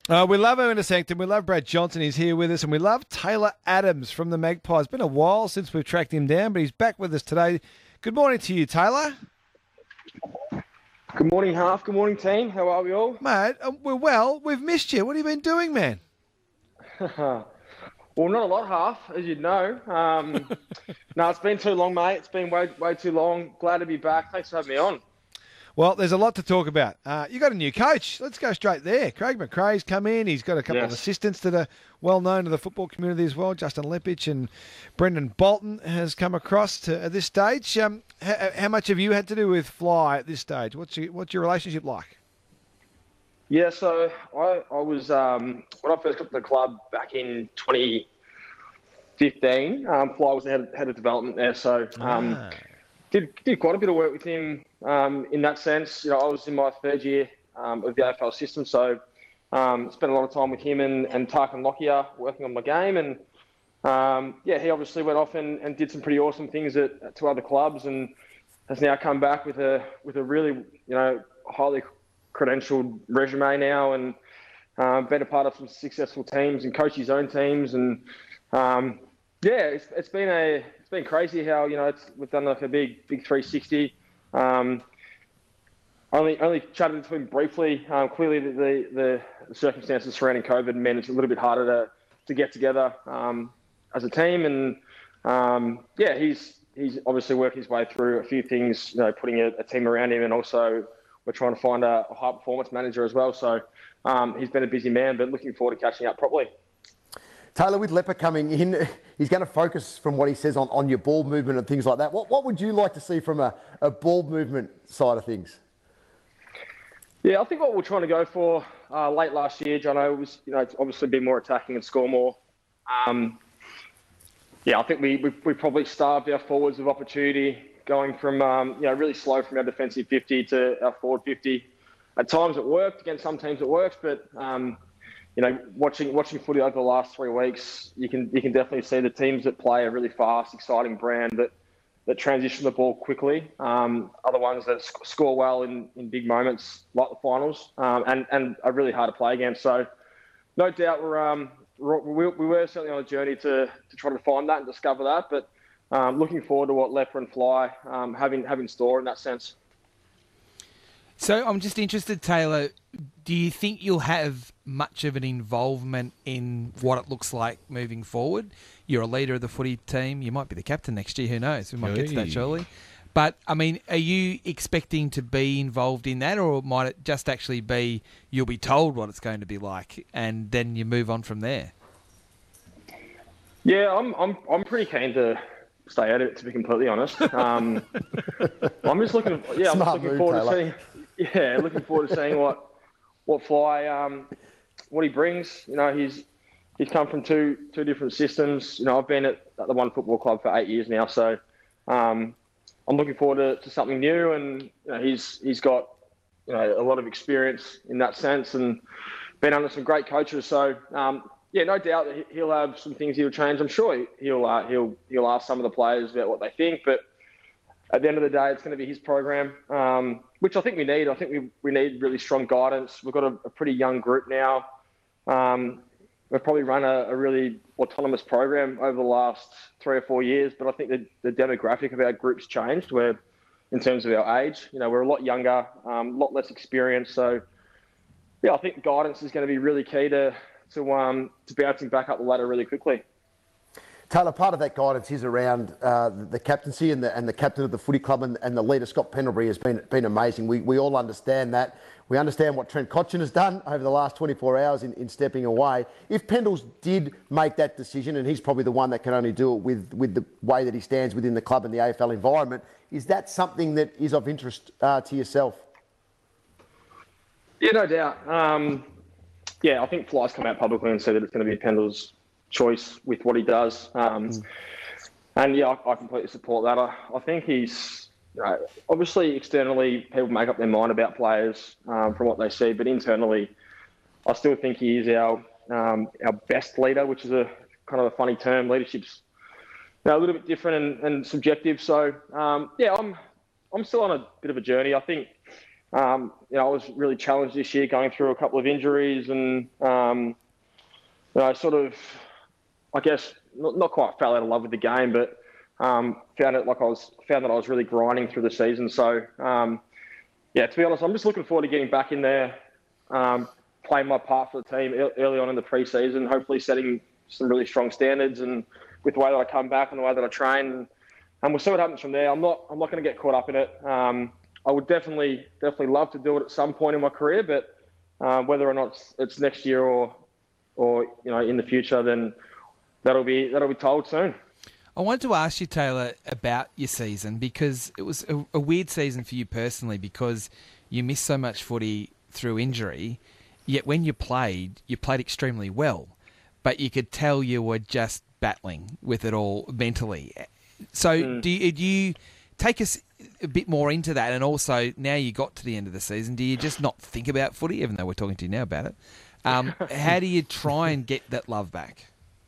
We love Inner Sanctum. We love Brad Johnson. He's here with us. And we love Taylor Adams from the Magpies. It's been a while since we've tracked him down, but he's back with us today. Good morning to you, Taylor. Good morning, Half. Good morning, team. How are we all? Mate, we're well. We've missed you. What have you been doing, man? Well, not a lot, Half, as you'd know. No, it's been too long, mate. It's been way too long. Glad to be back. Thanks for having me on. Well, there's a lot to talk about. You got a new coach. Let's go straight there. Craig McRae's come in. He's got a couple of assistants that are well known to the football community as well. Justin Lepich and Brendan Bolton has come across at this stage. How much have you had to do with Fly at this stage? What's your relationship like? Yeah, so I was when I first got to the club back in 2015. Fly was the head of development there, so did quite a bit of work with him in that sense. You know, I was in my third year of the AFL system, so spent a lot of time with him and Tarkan Lockyer working on my game. And he obviously went off and did some pretty awesome things at two other clubs, and has now come back with a really highly credentialed resume now, and been a part of some successful teams and coached his own teams. And it's been crazy how we've done like a big 360. Only chatted to him briefly. Clearly, the circumstances surrounding COVID meant it's a little bit harder to get together as a team. And he's obviously worked his way through a few things, putting a team around him, and also we're trying to find a high performance manager as well. So he's been a busy man, but looking forward to catching up properly. Taylor, with Leper coming in, he's going to focus, from what he says, on your ball movement and things like that. What would you like to see from a ball movement side of things? Yeah, I think what we're trying to go for late last year, Jono, was obviously be more attacking and score more. I think we probably starved our forwards of opportunity, going from really slow from our defensive 50 to our forward 50. At times it worked, against some teams it worked, but watching footy over the last 3 weeks, you can definitely see the teams that play a really fast, exciting brand that transition the ball quickly. Other ones that score well in big moments like the finals, and are really hard to play against. So no doubt we were certainly on a journey to try to find that and discover that. But looking forward to what Leper and Fly have in store in that sense. So I'm just interested, Taylor, do you think you'll have much of an involvement in what it looks like moving forward? You're a leader of the footy team. You might be the captain next year. Who knows? We might get to that shortly. But, I mean, are you expecting to be involved in that, or might it just actually be you'll be told what it's going to be like and then you move on from there? Yeah, I'm pretty keen to stay at it, to be completely honest. I'm just looking forward to seeing. Yeah, looking forward to seeing what Fly, what he brings. He's come from two different systems. I've been at the One Football Club for 8 years now, so I'm looking forward to something new. And he's got a lot of experience in that sense, and been under some great coaches. So no doubt that he'll have some things he'll change. I'm sure he'll ask some of the players about what they think, but at the end of the day, it's going to be his program, which I think we need. I think we need really strong guidance. We've got a pretty young group now. We've probably run a really autonomous program over the last 3 or 4 years, but I think the demographic of our group's changed. Where, in terms of our age, we're a lot younger, a lot less experienced. So, I think guidance is going to be really key to bouncing back up the ladder really quickly. Taylor, part of that guidance is around the captaincy and the captain of the footy club and the leader, Scott Pendlebury, has been amazing. We all understand that. We understand what Trent Cotchin has done over the last 24 hours in stepping away. If Pendles did make that decision, and he's probably the one that can only do it with the way that he stands within the club and the AFL environment, is that something that is of interest to yourself? Yeah, no doubt. I think Fly's come out publicly and said that it's going to be Pendles' choice with what he does. And I completely support that. I think he's, obviously externally people make up their mind about players from what they see, but internally I still think he is our best leader, which is a kind of a funny term. Leadership's a little bit different and subjective. So I'm still on a bit of a journey. I think I was really challenged this year, going through a couple of injuries, and sort of, I guess, not quite fell out of love with the game, but found that I was really grinding through the season. So, to be honest, I'm just looking forward to getting back in there, playing my part for the team early on in the pre-season, hopefully setting some really strong standards, and with the way that I come back and the way that I train, and we'll see what happens from there. I'm not going to get caught up in it. I would definitely love to do it at some point in my career, but whether or not it's next year or in the future, then that'll be told soon. I wanted to ask you, Taylor, about your season, because it was a weird season for you personally, because you missed so much footy through injury, yet when you played extremely well, but you could tell you were just battling with it all mentally. So do you take us a bit more into that? And also, now you got to the end of the season, do you just not think about footy, even though we're talking to you now about it? How do you try and get that love back?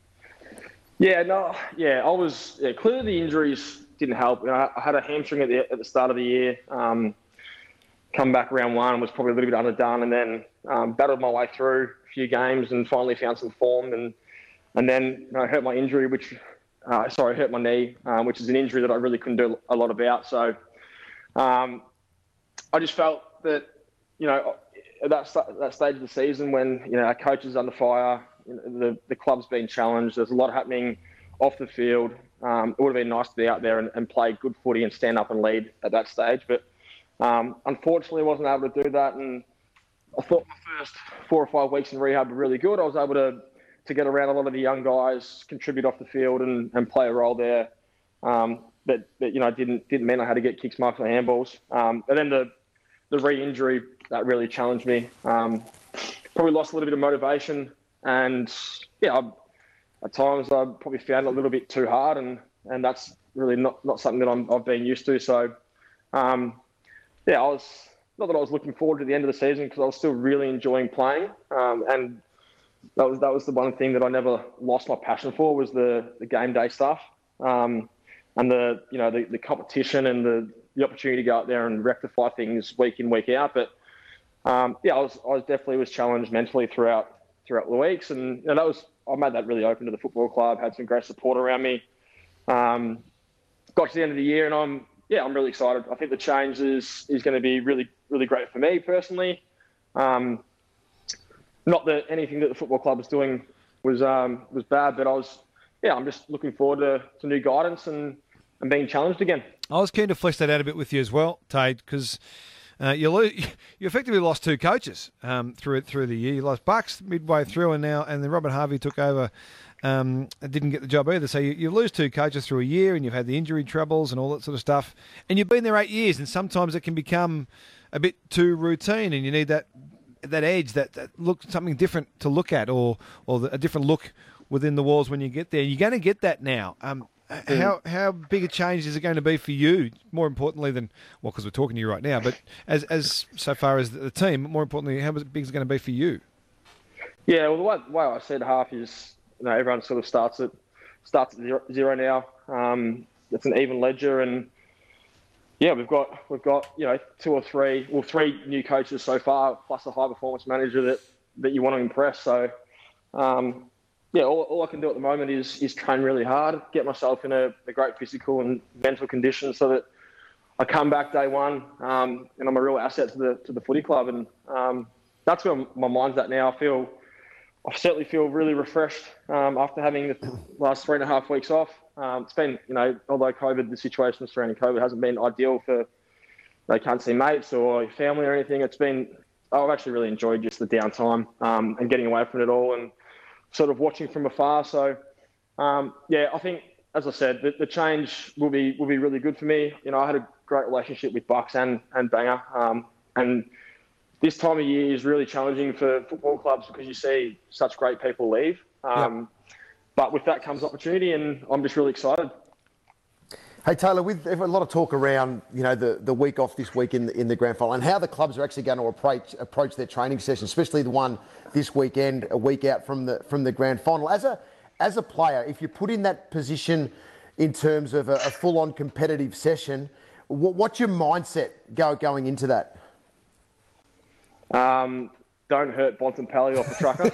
I was clearly the injuries didn't help. I had a hamstring at the start of the year. Come back round one, was probably a little bit underdone, and then battled my way through a few games and finally found some form. And then I hurt my injury, hurt my knee, which is an injury that I really couldn't do a lot about. So I just felt that, at that stage of the season when, our coach is under fire, the club's been challenged, there's a lot happening off the field. It would have been nice to be out there and play good footy and stand up and lead at that stage. But unfortunately, I wasn't able to do that. And I thought my first 4 or 5 weeks in rehab were really good. I was able to get around a lot of the young guys, contribute off the field and play a role there. But didn't mean I had to get kicks, marks, and handballs. And then the re-injury, that really challenged me. Probably lost a little bit of motivation. And, at times I probably found it a little bit too hard. And that's really not something that I've been used to. So, I was not that I was looking forward to the end of the season, because I was still really enjoying playing. And that was the one thing that I never lost my passion for, was the game day stuff, and the competition and the opportunity to go out there and rectify things week in, week out. But I was definitely challenged mentally throughout the weeks, and I made that really open to the football club. Had some great support around me. Got to the end of the year, and I'm really excited. I think the change is going to be really, really great for me personally. Not that anything that the football club was doing was bad, but I'm just looking forward to new guidance and being challenged again. I was keen to flesh that out a bit with you as well, Tate, because you effectively lost 2 coaches through the year. You lost Bucks midway through, and then Robert Harvey took over. Didn't get the job either. So you lose 2 coaches through a year, and you've had the injury troubles and all that sort of stuff. And you've been there 8 years, and sometimes it can become a bit too routine, and you need that edge, that look, something different to look at, or a different look within the walls when you get there. You're going to get that now. How big a change is it going to be for you? More importantly than, because we're talking to you right now, but as so far as the team, more importantly, how big is it going to be for you? Yeah, well, the way I said half is, everyone sort of starts at zero now. It's an even ledger, and we've got 2 or 3, 3 new coaches so far, plus a high performance manager that you want to impress. So, all I can do at the moment is train really hard, get myself in a great physical and mental condition, so that I come back day one, and I'm a real asset to the footy club. And that's where my mind's at now. I certainly feel really refreshed after having the last 3.5 weeks off. It's been, although the situation surrounding COVID hasn't been ideal for, can't see mates or family or anything. I've actually really enjoyed just the downtime and getting away from it all and sort of watching from afar. So, I think, as I said, the change will be really good for me. I had a great relationship with Bucks and Banger, and this time of year is really challenging for football clubs because you see such great people leave. But with that comes opportunity, and I'm just really excited. Hey, Taylor, with a lot of talk around, the week off this week in the grand final, and how the clubs are actually going to approach their training session, especially the one this weekend, a week out from the grand final. As a player, if you're put in that position in terms of a full-on competitive session, what's your mindset going into that? Don't hurt Bontempelli off the trucker.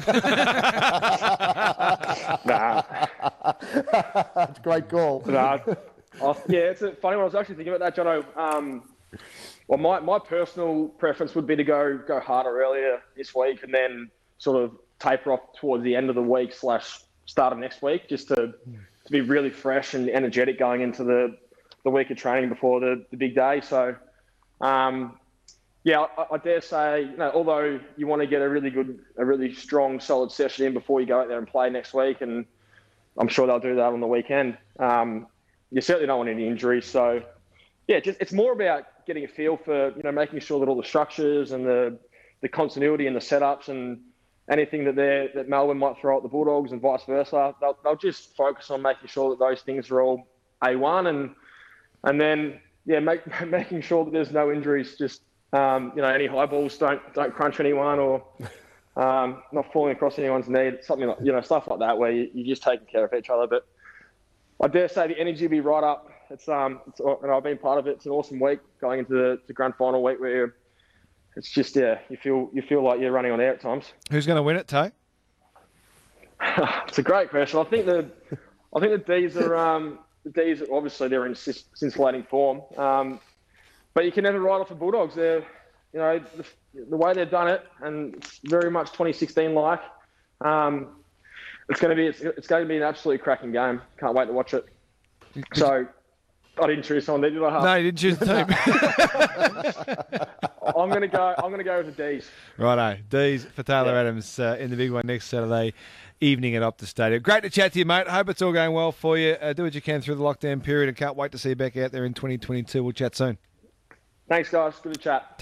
Nah. That's a great call. Nah. It's a funny one. I was actually thinking about that, Jono. Well, my personal preference would be to go harder earlier this week and then sort of taper off towards the end of the week / start of next week, just to be really fresh and energetic going into the week of training before the big day. So, I dare say, although you want to get a really strong, solid session in before you go out there and play next week, and I'm sure they'll do that on the weekend. You certainly don't want any injuries. So, it's more about getting a feel for, making sure that all the structures and the continuity and the setups and anything that Melbourne might throw at the Bulldogs and vice versa, they'll just focus on making sure that those things are all A1 and then making sure that there's no injuries. Just any high balls don't crunch anyone or not falling across anyone's knee. Something like stuff like that where you're just taking care of each other. But I dare say the energy will be right up. It's and I've been part of it. It's an awesome week going into the grand final week where it's just you feel like you're running on air at times. Who's going to win it, Tay? It's a great question. I think the D's are obviously they're in scintillating form, but you can never write off the Bulldogs. They're the way they've done it, and it's very much 2016 like. It's going to be an absolutely cracking game. Can't wait to watch it. So. I didn't choose someone, did I? No, you didn't choose the team. I'm going to go with the D's. Righto, D's for Taylor Adams in the big one next Saturday evening at Optus Stadium. Great to chat to you, mate. Hope it's all going well for you. Do what you can through the lockdown period and can't wait to see you back out there in 2022. We'll chat soon. Thanks, guys. Good to chat.